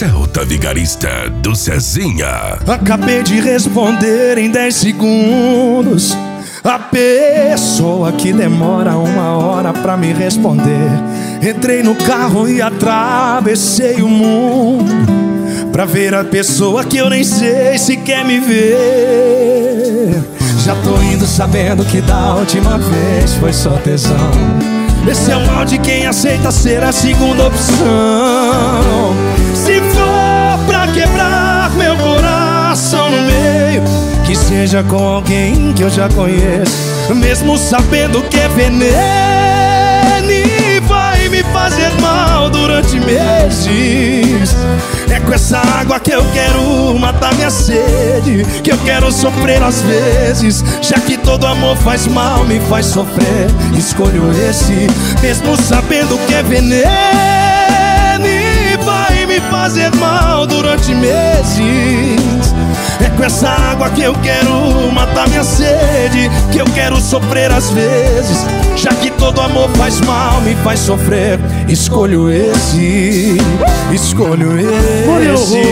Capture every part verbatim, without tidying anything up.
Celta Vigarista do Cezinha. Acabei de responder em dez segundos. A pessoa que demora uma hora pra me responder. Entrei no carro e atravessei o mundo pra ver a pessoa que eu nem sei se quer me ver. Já tô indo sabendo que da última vez foi só tesão. Esse é o mal de quem aceita ser a segunda opção. Se for pra quebrar meu coração no meio, que seja com alguém que eu já conheço, mesmo sabendo que é veneno e vai me fazer mal durante meses. É com essa água que eu quero matar minha sede, que eu quero sofrer às vezes, já que todo amor faz mal, me faz sofrer. Escolho esse, mesmo sabendo que é veneno e vai me fazer mal durante meses. É com essa água que eu quero matar minha sede, que eu quero sofrer às vezes, já que todo amor faz mal, me faz sofrer. Escolho esse, escolho esse.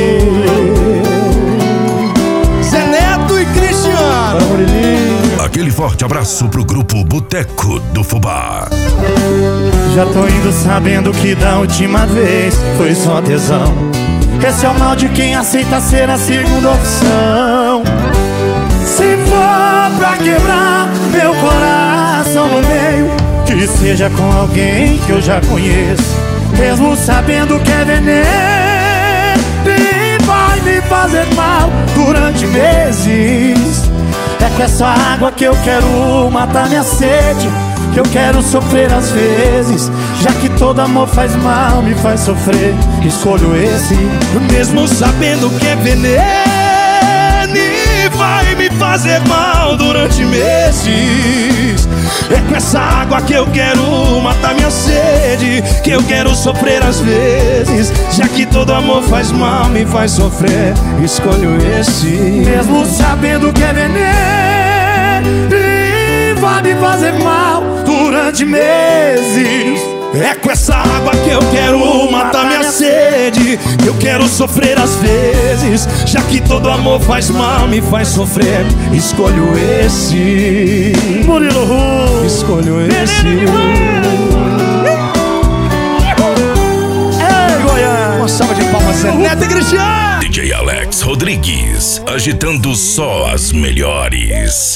Zé Neto e Cristiano. Aquele forte abraço pro grupo Boteco do Fubá. Já tô indo sabendo que da última vez foi só tesão. Esse é o mal de quem aceita ser a segunda opção. Se for pra quebrar meu coração no meio, que seja com alguém que eu já conheço, mesmo sabendo que é veneno e vai me fazer mal durante meses. É com essa água que eu quero matar minha sede, que eu quero sofrer às vezes, já que todo amor faz mal, me faz sofrer. Escolho esse, mesmo sabendo que é veneno e vai me fazer mal durante meses. É com essa água que eu quero matar minha sede, que eu quero sofrer às vezes, já que todo amor faz mal, me faz sofrer. Escolho esse, mesmo sabendo que é veneno e vai me fazer mal durante meses. É com essa água que eu quero matar minha sede, que eu quero sofrer às vezes, já que todo amor faz mal, me faz sofrer. Escolho esse, Murilo Ru. Escolho esse. Ei, Goiás. Uma salva de palmas, Zé Neto e Cristiano. D J Alex Rodrigues, agitando só as melhores.